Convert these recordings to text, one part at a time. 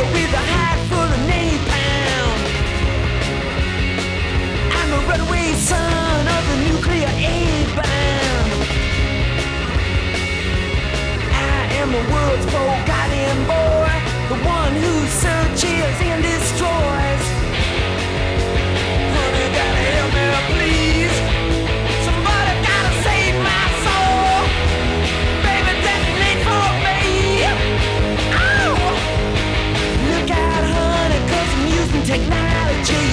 with a hat full of napalm. I'm the runaway son of the nuclear A-bomb. I am the world's forgotten boy, the one who searches and destroys. Honey, gotta help me, please. Somebody gotta save my soul. Baby, detonate for me. Oh! Look out, honey, 'cause I'm using technology.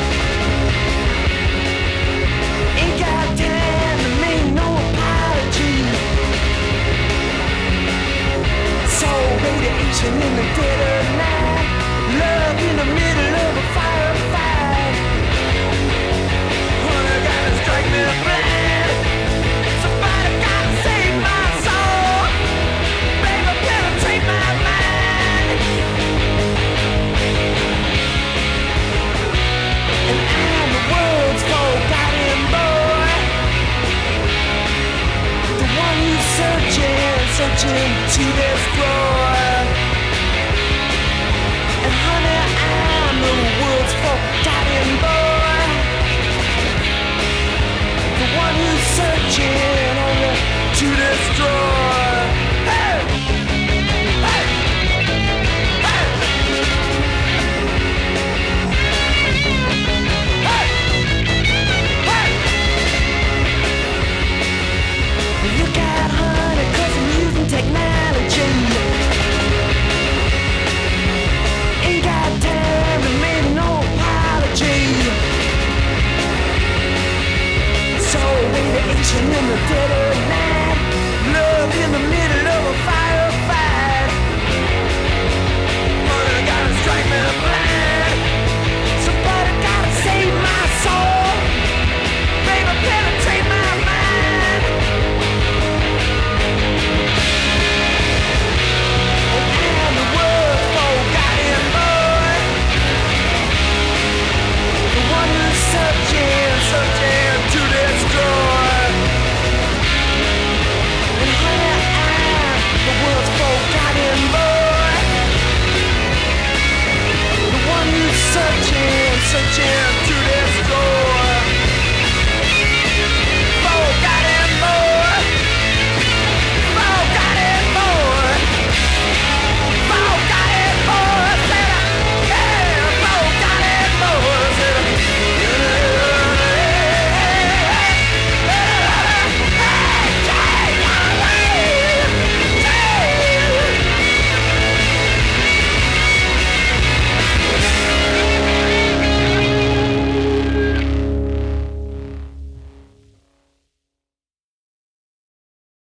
Ain't got time to make no apology. So radiation in the dead of night, love in the middle of a firefight. Honey, gotta strike me blind. Somebody gotta save my soul. Baby, penetrate my mind. And I'm the world's forgotten boy, the one who's searching to destroy.